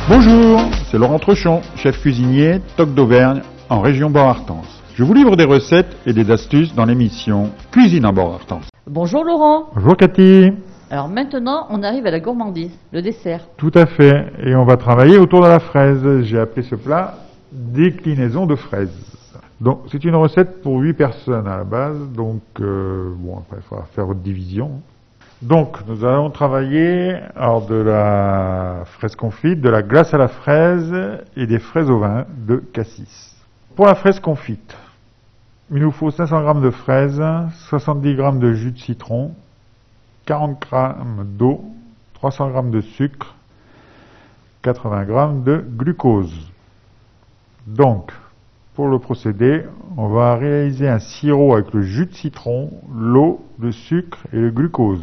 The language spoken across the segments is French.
Bonjour, c'est Laurent Trochon, chef cuisinier, Toc d'Auvergne, en région Bord-Artense. Je vous livre des recettes et des astuces dans l'émission Cuisine en Bord-Artense. Bonjour Laurent. Bonjour Cathy. Alors maintenant, on arrive à la gourmandise, le dessert. Tout à fait, et on va travailler autour de la fraise. J'ai appelé ce plat déclinaison de fraises. Donc c'est une recette pour 8 personnes à la base, donc après il faudra faire votre division. Donc nous allons travailler alors de la fraise confite, de la glace à la fraise et des fraises au vin de Cassis. Pour la fraise confite, il nous faut 500 g de fraises, 70 g de jus de citron, 40 g d'eau, 300 g de sucre, 80 g de glucose. Donc, pour le procédé, on va réaliser un sirop avec le jus de citron, l'eau, le sucre et le glucose.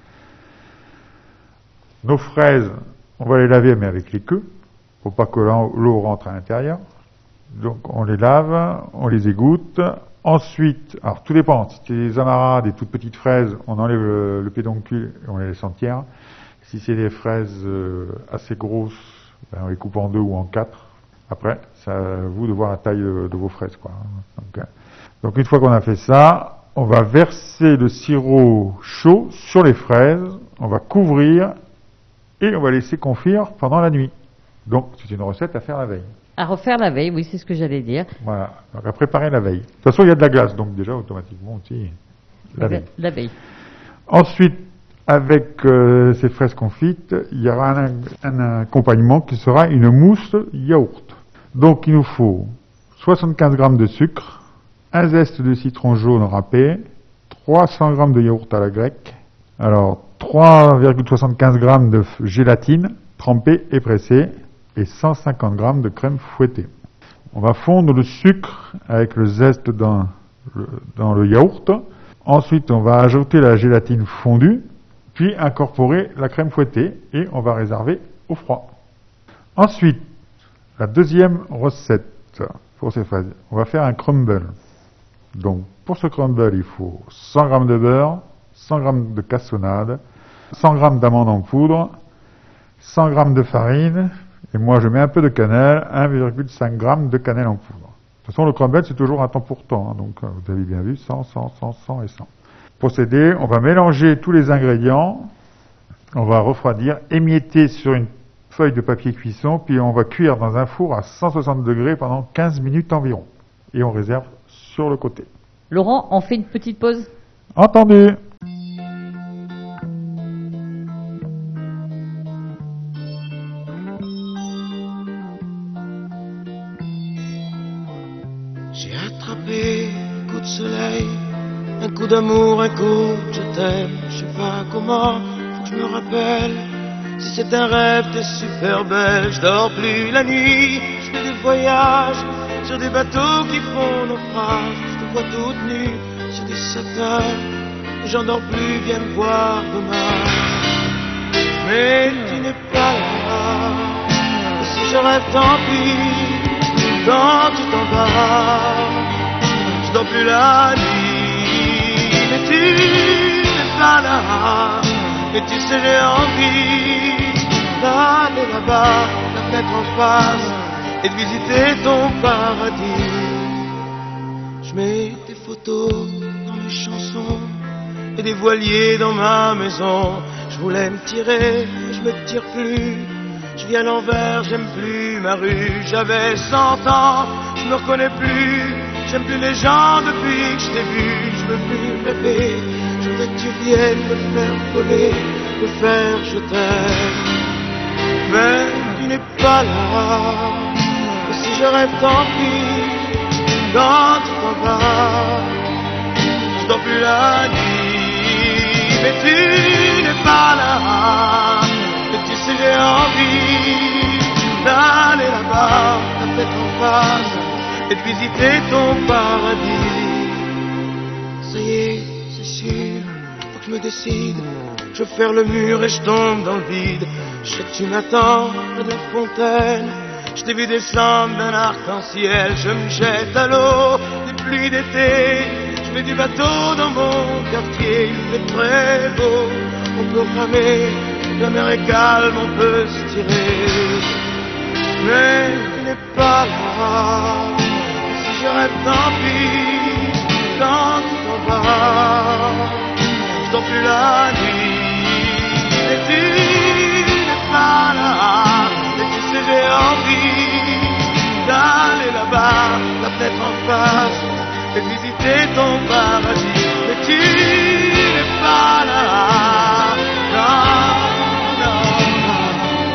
Nos fraises, on va les laver mais avec les queues, pour pas que l'eau rentre à l'intérieur. Donc on les lave, on les égoutte. Ensuite, alors tout dépend, si c'est des amarras, des toutes petites fraises, on enlève le pédoncule et on les laisse entières. Si c'est des fraises assez grosses, on les coupe en 2 ou en 4. Après, c'est à vous de voir la taille de vos fraises, quoi. Donc une fois qu'on a fait ça, on va verser le sirop chaud sur les fraises, on va couvrir et on va laisser confire pendant la nuit. Donc c'est une recette à faire la veille. À refaire la veille, oui, c'est ce que j'allais dire. Voilà, donc à préparer la veille. De toute façon, il y a de la glace, donc déjà automatiquement aussi la veille. La veille. Ensuite, avec ces fraises confites, il y aura un accompagnement qui sera une mousse yaourt. Donc il nous faut 75 g de sucre, un zeste de citron jaune râpé, 300 g de yaourt à la grecque, alors 3,75 g de gélatine trempée et pressée et 150 g de crème fouettée. On va fondre le sucre avec le zeste dans le yaourt. Ensuite, on va ajouter la gélatine fondue, puis incorporer la crème fouettée et on va réserver au froid. Ensuite, la deuxième recette pour ces fraises, on va faire un crumble. Donc, pour ce crumble, il faut 100 g de beurre, 100 g de cassonade, 100 g d'amandes en poudre, 100 g de farine, et moi je mets un peu de cannelle, 1,5 g de cannelle en poudre. De toute façon, le crumble, c'est toujours un temps pour temps, hein, donc vous avez bien vu, 100, 100, 100, 100 et 100. Procédé, on va mélanger tous les ingrédients, on va refroidir, émietter sur une feuille de papier cuisson, puis on va cuire dans un four à 160 degrés pendant 15 minutes environ. Et on réserve sur le côté. Laurent, on fait une petite pause. Entendu. J'ai attrapé un coup de soleil, un coup d'amour, un coup de je t'aime. Je sais pas comment, faut que je me rappelle. Si c'est un rêve, t'es super belle. Je dors plus la nuit, je fais des voyages sur des bateaux qui font naufrage. Je te vois toute nue sur des satins. J'en dors plus, viens me voir demain. Mais tu n'es pas là. Et si je rêve, tant pis. Quand tu t'en vas, je dors plus la nuit. Mais tu n'es pas là. Et tu sais, j'ai envie d'aller là-bas, la fenêtre en face, et de visiter ton paradis. Je mets des photos dans mes chansons et des voiliers dans ma maison. Je voulais me tirer, mais je me tire plus. Je vis à l'envers, j'aime plus ma rue. J'avais 100 ans, je me reconnais plus. J'aime plus les gens depuis que je t'ai vu. Je veux plus rêver. Je voudrais que tu viennes me faire voler, me faire je t'aime. Mais tu n'es pas là. Et si je rêve, tant pis. Quand tu t'en vas, je dors plus la nuit. Mais tu n'es pas là. Et tu sais, j'ai envie d'aller là-bas, la tête en face, et de visiter ton paradis. Ça y est, c'est sûr, faut que je me décide. Je veux faire le mur et je tombe dans le vide. Je sais que tu m'attends près de la fontaine. Je t'ai vu descendre d'un arc-en-ciel. Je me jette à l'eau des pluies d'été. Je fais du bateau dans mon quartier. Il fait très beau, on peut ramer. La mer est calme, on peut se tirer. n'es pas là. Si je rêve, tant pis. Quand tu t'en vas, je dors plus la nuit. Et tu n'es pas là. Et tu sais, j'ai envie d'aller là-bas, la fenêtre en face, et visiter ton paradis. Mais tu n'es pas là. Non, non, non.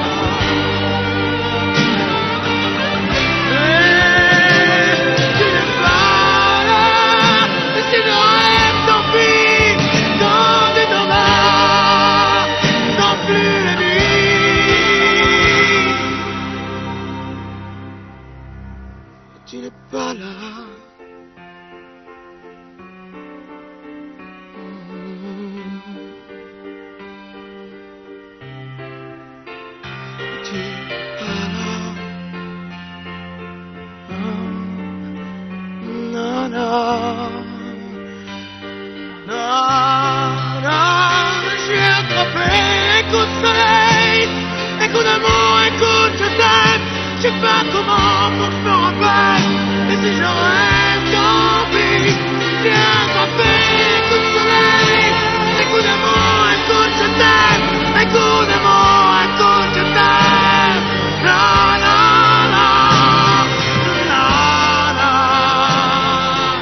Tu n'es pas là. Et si je rêve, tant pis. Quand tu t'en vas, non plus la nuit. Tu n'es pas là. Tu n'es pas là. Non, non, non, non, je suis attrapé. Écoute soleil, écoute d'amour, écoute je t'aime. Je sais pas comment, faut que je me rappelle. Et si je rêve, tant pis. Je suis attrapé. Écoute soleil, écoute d'amour, écoute je t'aime. Écoute d'amour, écoute je t'aime. Non, non, non, non, non.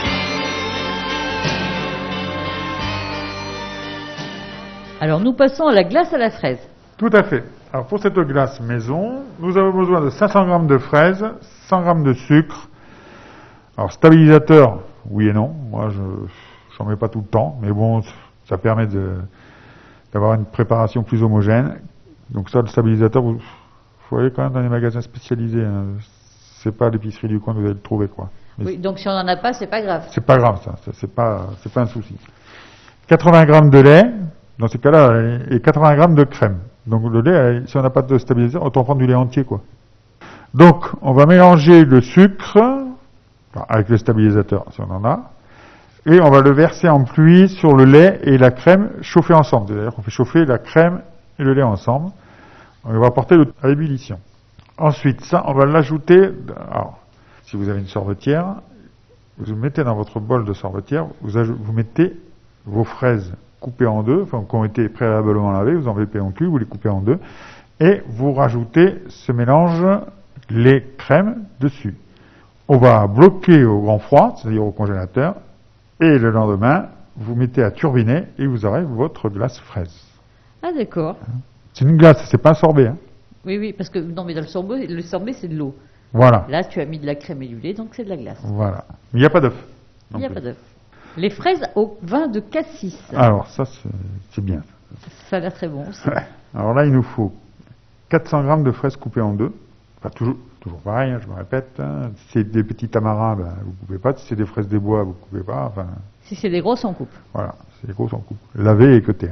Alors nous passons à la glace à la fraise. Tout à fait. Alors pour cette glace maison, nous avons besoin de 500 g de fraises, 100 g de sucre. Alors stabilisateur, oui et non. Moi, j'en mets pas tout le temps, mais bon, ça permet d'avoir une préparation plus homogène. Donc ça, le stabilisateur, faut aller quand même dans les magasins spécialisés. Hein. C'est pas à l'épicerie du coin que vous allez le trouver, quoi. Mais Oui, donc si on n'en a pas, c'est pas grave. c'est pas grave, ça c'est pas un souci. 80 g de lait, dans ces cas-là, et 80 g de crème. Donc le lait, si on n'a pas de stabilisateur, autant prendre du lait entier, quoi. Donc, on va mélanger le sucre, enfin, avec le stabilisateur, si on en a, et on va le verser en pluie sur le lait et la crème chauffés ensemble. C'est-à-dire qu'on fait chauffer la crème et le lait ensemble. On va porter à l'ébullition. Ensuite, ça, on va l'ajouter, alors, si vous avez une sorbetière, vous mettez dans votre bol de sorbetière, vous mettez vos fraises coupées en deux, enfin, qui ont été préalablement lavées, vous enlevez en cul, vous les coupez en deux, et vous rajoutez ce mélange lait crème dessus. On va bloquer au grand froid, c'est-à-dire au congélateur, et le lendemain, vous mettez à turbiner et vous aurez votre glace fraise. Ah d'accord. C'est une glace, c'est pas un sorbet. Hein. Oui, oui, parce que non, mais dans le sorbet c'est de l'eau. Voilà. Là, tu as mis de la crème et du lait, donc c'est de la glace. Voilà. Mais il n'y a pas d'œuf. Il n'y a pas d'œuf. Les fraises au vin de cassis. Alors ça, c'est bien. Ça a l'air très bon aussi. Ouais. Alors là, il nous faut 400 g de fraises coupées en deux. Enfin, toujours pareil, hein, je me répète. Hein. Si c'est des petits tamarins, ben, vous ne coupez pas. Si c'est des fraises des bois, vous ne coupez pas. Enfin, si c'est des grosses, on coupe. Voilà, c'est des grosses, on coupe. Laver et équeuter.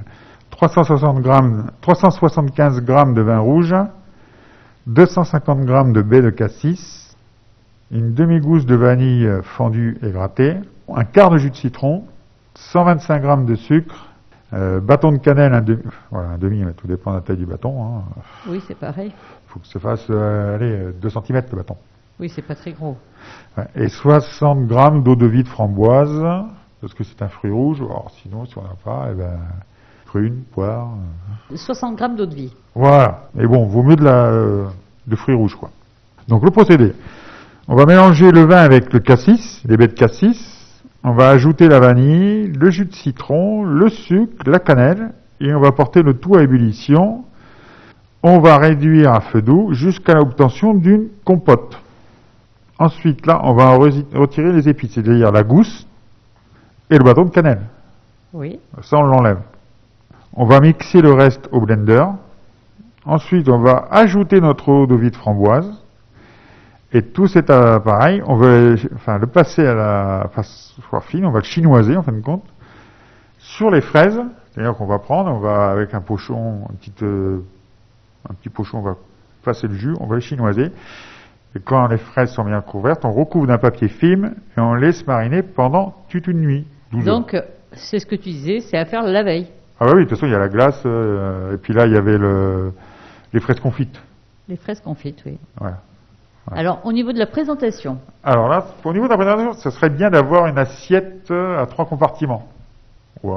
375 g de vin rouge, 250 g de baie de cassis, une demi-gousse de vanille fondue et grattée, un quart de jus de citron, 125 g de sucre, bâton de cannelle, un demi, mais tout dépend de la taille du bâton. Hein. Oui, c'est pareil. Il faut que ça fasse 2 cm le bâton. Oui, c'est pas très gros. Ouais, et 60 g d'eau de vie de framboise, parce que c'est un fruit rouge. Alors, sinon, si on n'a pas, eh ben, prune, poire. 60 g d'eau de vie. Voilà. Mais bon, vaut mieux de fruits rouges, quoi. Donc, le procédé. On va mélanger le vin avec le cassis, les baies de cassis. On va ajouter la vanille, le jus de citron, le sucre, la cannelle, et on va porter le tout à ébullition. On va réduire à feu doux jusqu'à l'obtention d'une compote. Ensuite, là, on va retirer les épices, c'est-à-dire la gousse et le bâton de cannelle. Oui. Ça, on l'enlève. On va mixer le reste au blender. Ensuite, on va ajouter notre eau de vie de framboise. Et tout cet appareil, on va le passer à la passoire fine, on va le chinoiser en fin de compte, sur les fraises, c'est-à-dire qu'on va prendre, on va avec un pochon, un petit pochon, on va passer le jus, on va le chinoiser. Et quand les fraises sont bien couvertes, on recouvre d'un papier film et on laisse mariner pendant toute une nuit. 12 heures. Donc, c'est ce que tu disais, c'est à faire la veille. Ah bah oui, de toute façon, il y a la glace, et puis là, il y avait les fraises confites. Les fraises confites, oui. Voilà. Ouais. Alors, au niveau de la présentation, Alors là, au niveau de la présentation, ce serait bien d'avoir une assiette à 3 compartiments. Ou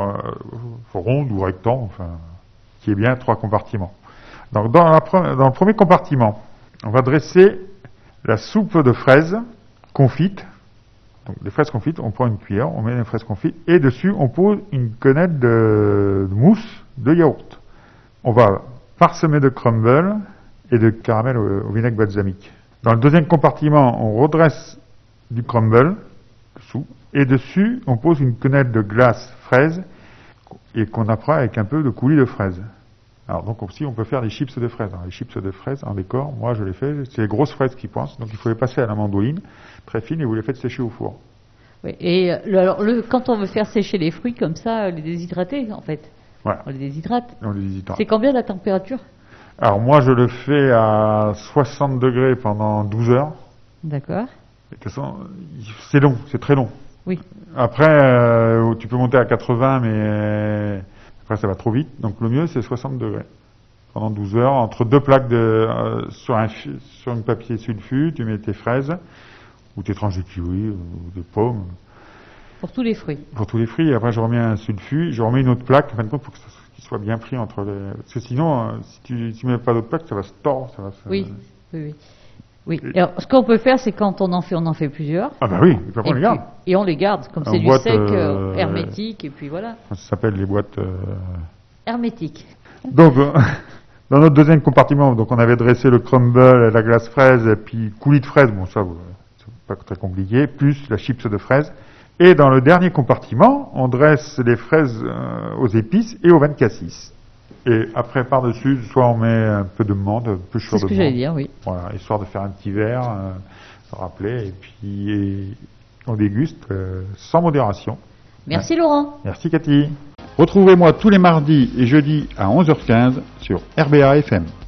ronde ou rectangle, enfin, qui est bien 3 compartiments. Donc dans le premier compartiment, on va dresser la soupe de fraises confites. Donc les fraises confites, on prend une cuillère, on met les fraises confites, et dessus on pose une quenelle de mousse de yaourt. On va parsemer de crumble et de caramel au vinaigre balsamique. Dans le deuxième compartiment, on redresse du crumble dessous, et dessus on pose une quenelle de glace fraise et qu'on apprend avec un peu de coulis de fraises. Alors donc aussi on peut faire des chips de fraises. Alors, les chips de fraises en décor, moi je les fais, c'est les grosses fraises qui pointent, donc il faut les passer à la mandoline, très fine, et vous les faites sécher au four. oui, et quand on veut faire sécher les fruits comme ça, les déshydrater en fait, Voilà. on les déshydrate. On les hésite. C'est combien la température? Alors moi je le fais à 60 degrés pendant 12 heures. D'accord. Et de toute façon, c'est long, c'est très long. Oui. Après, tu peux monter à 80, mais après ça va trop vite. Donc le mieux c'est 60 degrés. Pendant 12 heures, entre 2 plaques sur une papier sulfu, tu mets tes fraises, ou tes tranches de kiwi, ou des pommes. Pour tous les fruits. Pour tous les fruits, et après je remets un sulfu, je remets une autre plaque, en fin de compte, pour qu'il soit bien pris entre les... Parce que sinon, si tu mets pas d'autre plaque, ça va se tordre, ça va se... Oui, oui, oui. Oui. Alors, ce qu'on peut faire, c'est quand on en fait plusieurs. Ah bah oui, et puis après on les garde. Et on les garde, comme En c'est du boîte, sec, hermétique, et puis voilà. Ça s'appelle les boîtes... Hermétique. Donc, dans notre deuxième compartiment, donc on avait dressé le crumble, la glace fraise, et puis coulis de fraises, bon ça, c'est pas très compliqué, plus la chips de fraises. Et dans le dernier compartiment, on dresse les fraises aux épices et au vin de cassis. Et après, par-dessus, soit on met un peu de menthe, un peu chaud de menthe. C'est ce que j'allais dire, oui. Voilà, histoire de faire un petit verre, se rappeler, et puis on déguste sans modération. Merci Laurent. Merci Cathy. Retrouvez-moi tous les mardis et jeudis à 11h15 sur RBA FM.